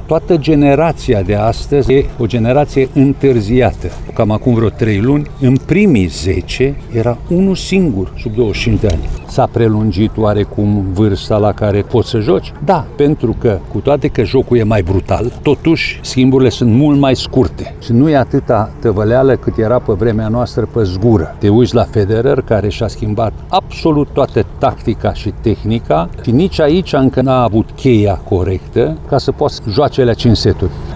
Toată generația de astăzi e o generație întârziată. Cam acum vreo 3 luni, în primii 10 era unul singur sub 25 de ani. S-a prelungit oarecum vârsta la care poți să joci? Da, pentru că, cu toate că jocul e mai brutal, totuși schimburile sunt mult mai scurte și nu e atâta tăvăleală cât era pe vremea noastră pe zgură. Te uiți la Federer, care și-a schimbat absolut toată tactica și tehnica și nici aici încă n-a avut cheia corectă ca să poți joace alea 5 seturi.